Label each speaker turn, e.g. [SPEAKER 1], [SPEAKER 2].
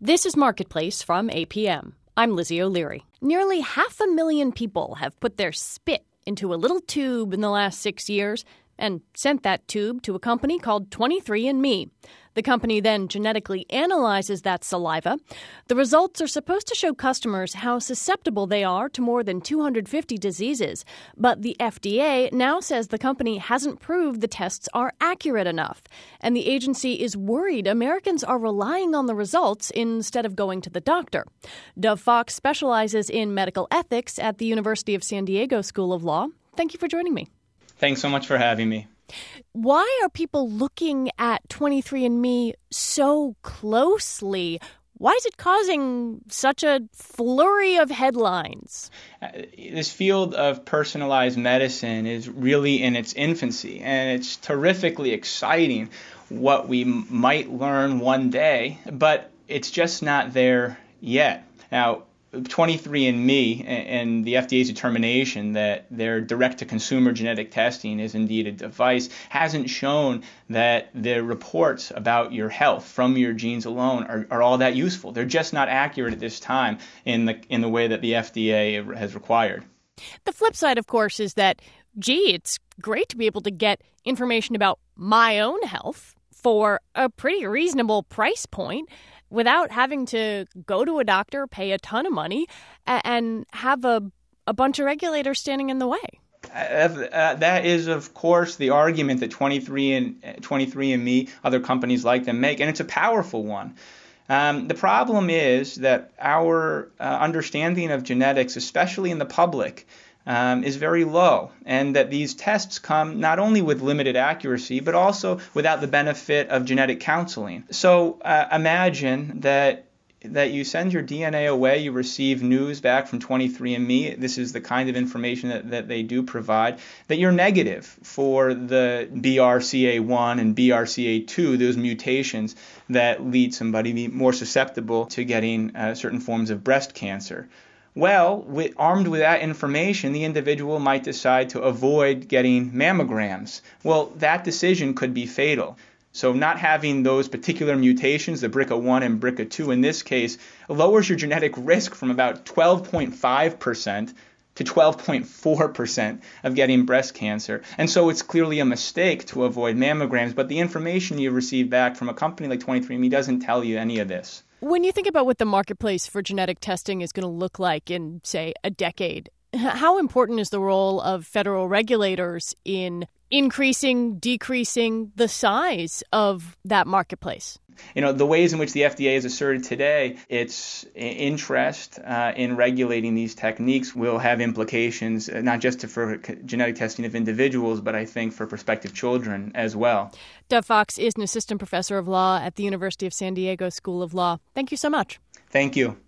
[SPEAKER 1] This is Marketplace from APM. I'm Lizzie O'Leary. Nearly 500,000 people have put their spit into a little tube in the last 6 years and sent that tube to a company called 23andMe. The company then genetically analyzes that saliva. The results are supposed to show customers how susceptible they are to more than 250 diseases. But the FDA now says the company hasn't proved the tests are accurate enough. And the agency is worried Americans are relying on the results instead of going to the doctor. Dov Fox specializes in medical ethics at the University of San Diego School of Law. Thank you for joining me.
[SPEAKER 2] Thanks so much for having me.
[SPEAKER 1] Why are people looking at 23andMe so closely? Why is it causing such a flurry of headlines?
[SPEAKER 2] This field of personalized medicine is really in its infancy, and it's terrifically exciting what we might learn one day, but it's just not there yet. Now, 23andMe and the FDA's determination that their direct-to-consumer genetic testing is indeed a device hasn't shown that the reports about your health from your genes alone are all that useful. They're just not accurate at this time in the way that the FDA has required.
[SPEAKER 1] The flip side, of course, is that, it's great to be able to get information about my own health for a pretty reasonable price point, without having to go to a doctor, pay a ton of money, and have a bunch of regulators standing in the way.
[SPEAKER 2] That is, of course, the argument that 23andMe, other companies like them make, and it's a powerful one. The problem is that our understanding of genetics, especially in the public, is very low, and that these tests come not only with limited accuracy, but also without the benefit of genetic counseling. So imagine that you send your DNA away, you receive news back from 23andMe. This is the kind of information that they do provide, that you're negative for the BRCA1 and BRCA2, those mutations that lead somebody to be more susceptible to getting certain forms of breast cancer. Well, armed with that information, the individual might decide to avoid getting mammograms. Well, that decision could be fatal. So not having those particular mutations, the BRCA1 and BRCA2 in this case, lowers your genetic risk from about 12.5% to 12.4% of getting breast cancer. And so it's clearly a mistake to avoid mammograms, but the information you receive back from a company like 23andMe doesn't tell you any of this.
[SPEAKER 1] When you think about what the marketplace for genetic testing is going to look like in, say, a decade, how important is the role of federal regulators in increasing, decreasing the size of that marketplace?
[SPEAKER 2] The ways in which the FDA has asserted today its interest in regulating these techniques will have implications not just for genetic testing of individuals, but I think for prospective children as well.
[SPEAKER 1] Dov Fox is an assistant professor of law at the University of San Diego School of Law. Thank you so much.
[SPEAKER 2] Thank you.